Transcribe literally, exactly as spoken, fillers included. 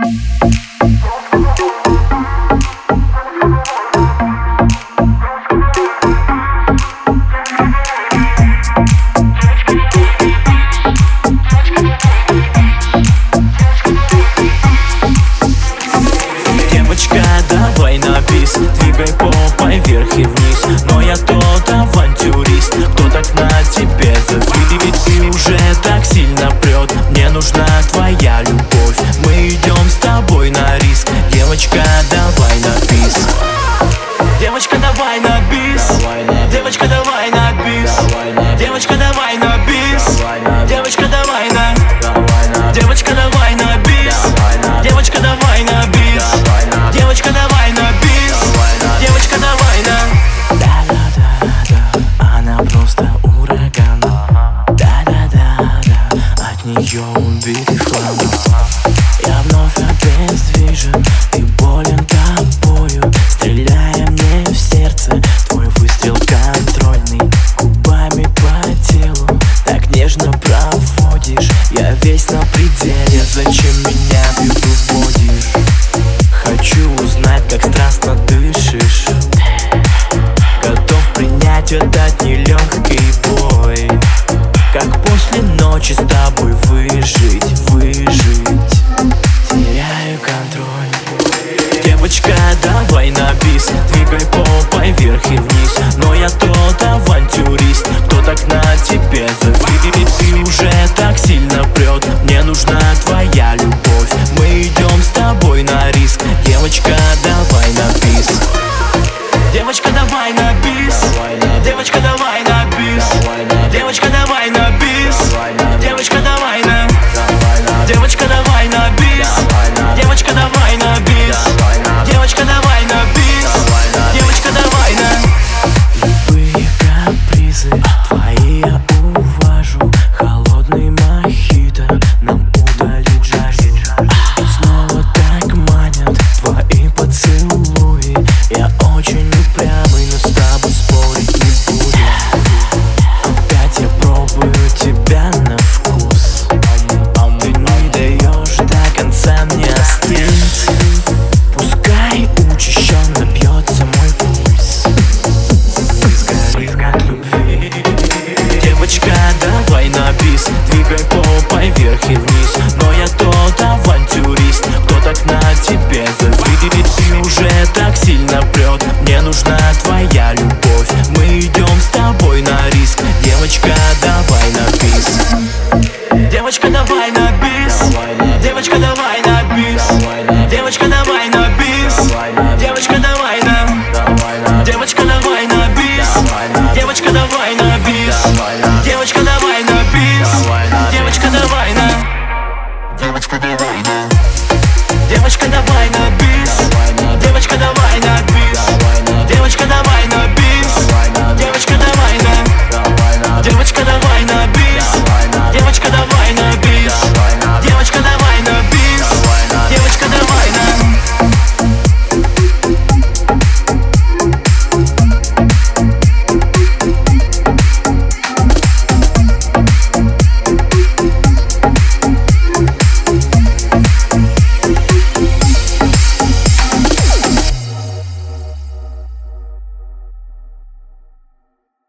Давай на бис, двигай попой вверх и вниз. Но я тот авантюрист, кто так на тебе завис. Ты уже так сильно прет, мне нужна твоя любовь. Мы идем с тобой на риск, девочка, давай на бис. Девочка, давай на бис. Девочка, давай на бис. Девочка, давай на бис. Девочка, давай на. Девочка, давай на бис. Девочка, давай на бис. Девочка, давай на бис. Девочка, давай на. Да-да-да-да, она просто ураган. Да-да-да-да, от нее убитый хлам. Я вновь обездвижен и болен тобою. Стреляя мне в сердце, твой выстрел контрольный. Губами по телу так нежно проводишь. Я весь на пределе, зачем меня ты выводишь? Хочу узнать, как страстно дышишь. Готов принять этот нелегкий бой. Как после ночи с тобой выжить, выжить. Теряю контроль. Девочка, давай на бис, двигай попой вверх и вниз. Но я тот авантюрист, кто так на тебе завис. Ты уже так сильно прет, мне нужна твоя любовь. Мы идем с тобой на риск, девочка, давай на бис. Девочка, давай на бис. Девочка, давай на бис. Девочка, давай на бис. Девочка, давай на. Девочка, давай на бис. Девочка, давай на бис. Девочка, давай на бис. Девочка, давай на. Любые капризы твои я уважу. Холодный мохито нам удалит жару. Снова так манят твои поцелуи. Я очень упрямый, но с тобой спорить не буду. Опять я пробую тебя на вкус. Ты не даешь до конца мне остыть. Пускай учащенно бьется мой пульс. Сгорим от любви. Девочка, давай на бис, двигай попой вверх и вниз. Но я тот авантюрист, кто так на тебе завис. Ты уже так сильно прет, мне нужна твоя любовь. Мы идем с тобой на риск, девочка, давай на бис. Девочка, давай на бис. Девочка, давай на